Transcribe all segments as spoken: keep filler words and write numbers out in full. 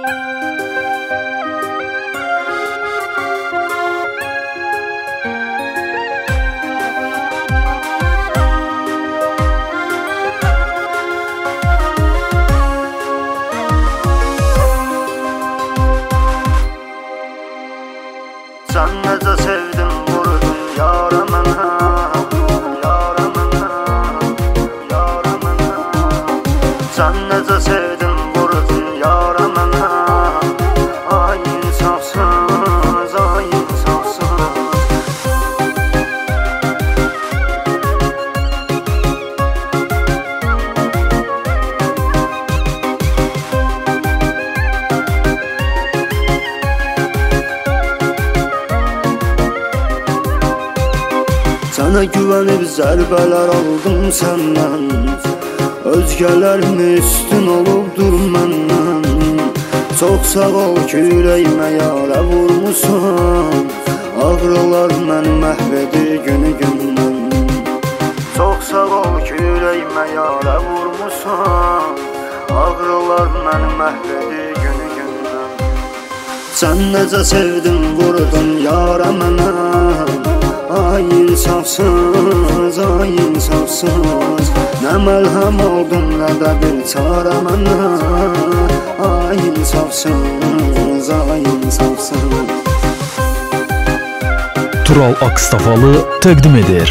Sen necə sevdin vurdun yara mənə, yara mənə, yara mənə. Sen necə sevdin vurdun yara mənə, ay insafsız, ay insafsız. Sənə güvənib zərbələr aldım səndən, özgələrimə üstün olubdur məndən. Çox sağ ol ki ürəyimə yara vurmusan, ağrılar məni məhv edir günü gündən. Çox sağ ol ki ürəyimə yara vurmusan, ağrılar məni məhv edir günü gündən. Sən necə sevdin vurdun yara mənə, ay insafsız, ay insafsız. Nə məlhəm oldun, nə də bir çarə mənə, ay insafsız, ay insafsız. Tural Akstafalı təqdim edir.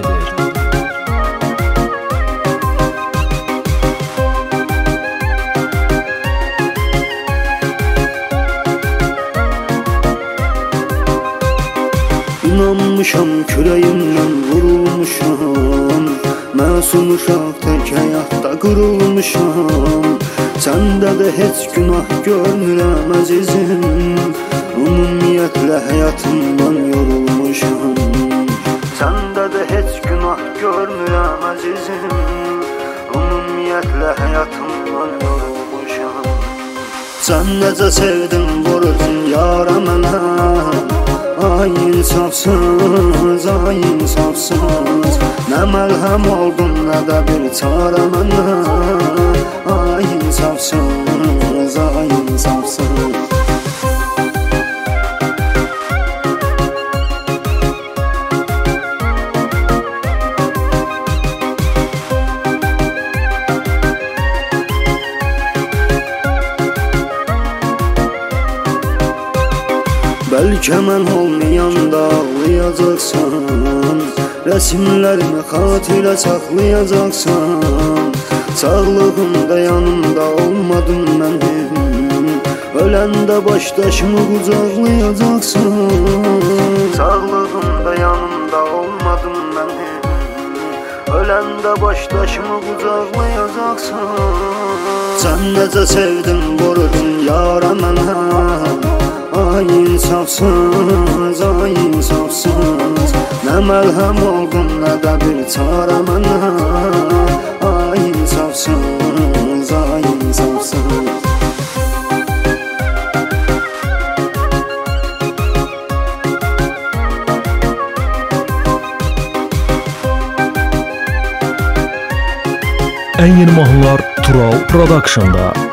İnanmışam kürəyimdən vurulmuşam, məsum uşaq tək həyatda qırılmışam. Səndə də heç günah görmürəm əzizim, ümumiyyətlə həyatımdan yorulmuşam. Səndə də heç günah görmürəm əzizim, ümumiyyətlə həyatımdan yorulmuşam. Sən necə sevdin vurdun yara mənə, ay insafsız, ay insafsız. Nə məlhəm oldun, nə də bir çarə mənə, ay insafsız, ay insafsız. Bəlkə mən olmayanda ağlayacaqsan, rəsimlərimi xatirə saxlayacaqsan. Sağlığımda yanımda olmadın mənim, öləndə başdaşımı qucaqlayacaqsan. Sağlığımda yanımda olmadın mənim, öləndə başdaşımı qucaqlayacaqsan. Sən necə sevdin vurdun yara mənə, ay insafsız, ay insafsız. Nə məlhəm oldun, nə də bir çarə mənə, ay insafsız, ay insafsız. Ən yeni mahnılar Tural Production'da.